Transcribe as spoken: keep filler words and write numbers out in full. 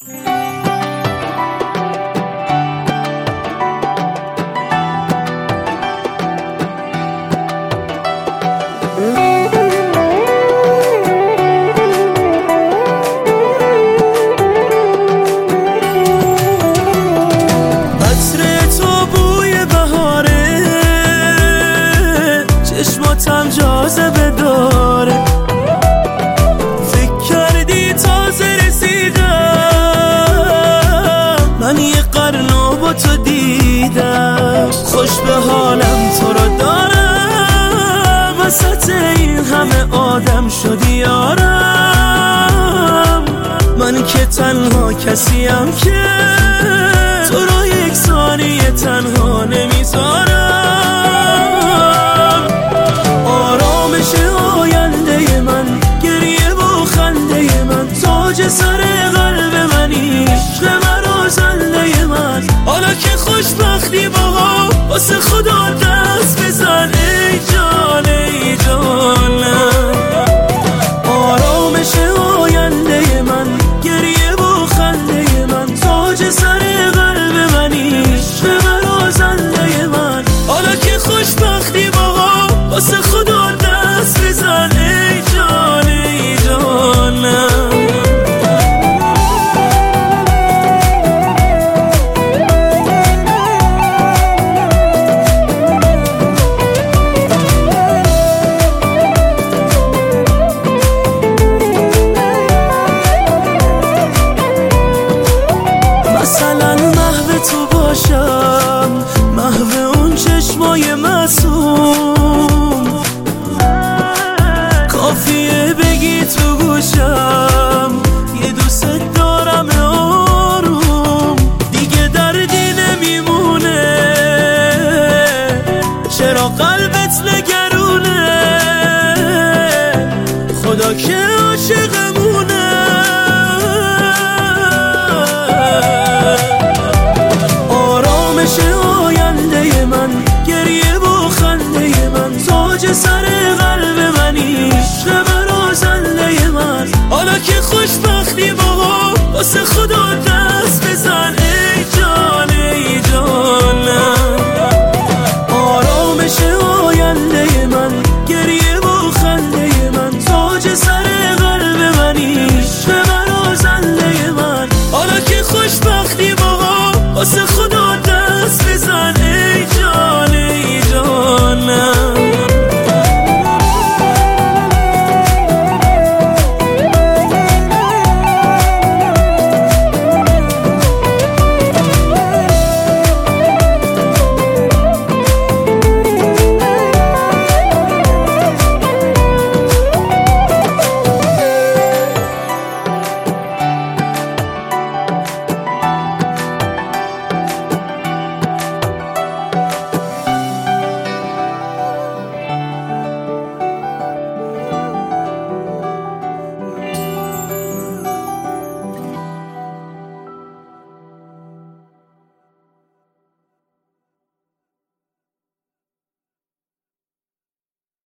چشماتم جاذبه داره، فکر کردی تازه رسیدم، من یه قرنو با تو دیدم، خوش به حالم تو رو دارم، وسط این همه آدم شدی یارم، من که تنها کسیم که تو رو یک ثانیه تنها نمیذارم. سر قلب منی عشق مرا زنده من، حالا که خوشبختی باها واسه خدا دست بزن ای جان ای جانم. آرامش آینده من، گریه و خنده من، تاج سر قلب منی عشق مرا زنده من، حالا که خوشبختی باها واسه خدا دست بزن ای جان ای جانم. مثلا محو تو باشم، محو اون چشمای معصوم، کافیه بگی تو گوشم یه دوست دارم آروم، دیگه دردی نمیمونه، چرا قلبت نگرونه، خدا که عاشقمونه. سر قلب منی عشق مرا زنده من، حالا که خوشبختی باها واسه خدا دست بزن ای جان ای جانم. آرامش آینده من، گریه و خنده من، تاج سر قلب منی عشق مرا زنده من، حالا که خوشبختی باها واسه